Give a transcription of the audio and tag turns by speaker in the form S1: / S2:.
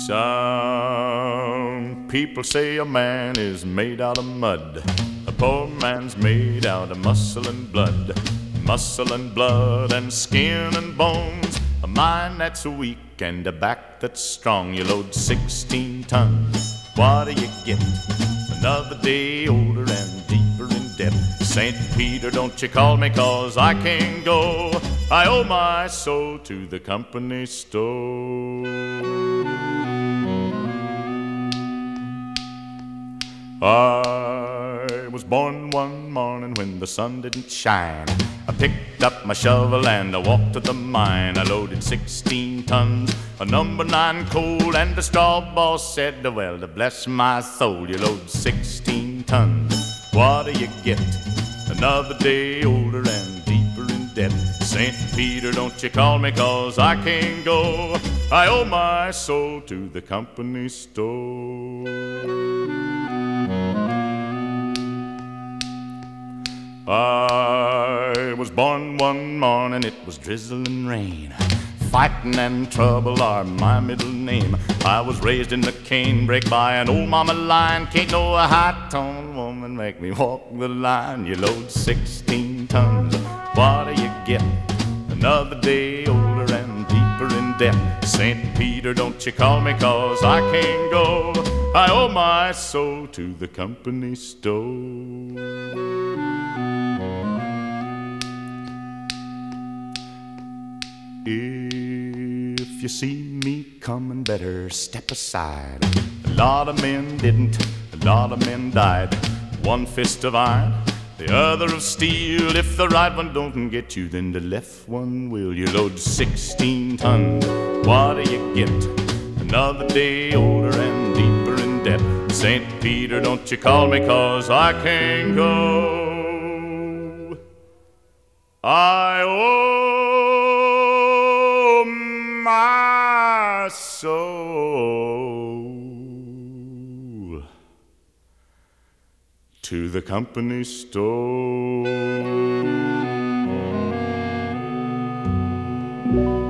S1: Some people say a man is made out of mud. A poor man's made out of muscle and blood. Muscle and blood and skin and bones. A mind that's weak and a back that's strong. You load 16 tons, what do you get? Another day older and deeper in debt. St. Peter, don't you call me, 'cause I can't go. I owe my soul to the company store. I was born one morning when the sun didn't shine. I picked up my shovel and I walked to the mine. I loaded 16 tons of number 9 coal, and the straw boss said, well, to bless my soul, you load 16 tons, what do you get? Another day older and deeper in debt. St. Peter, don't you call me, 'cause I can't go. I owe my soul to the company store. I was born one morning, it was drizzling rain. Fighting and trouble are my middle name. I was raised in the canebrake by an old mama lion. Can't no high-toned woman make me walk the line. You load 16 tons, what do you get? Another day older and deeper in debt. St. Peter, don't you call me, 'cause I can't go. I owe my soul to the company store. If you see me coming, better step aside. A lot of men didn't, a lot of men died. One fist of iron, the other of steel. If the right one don't get you, then the left one will. You load 16 tons, what do you get? Another day older and deeper in debt. St. Peter, don't you call me, 'cause I can't go. I owe my soul to the company store.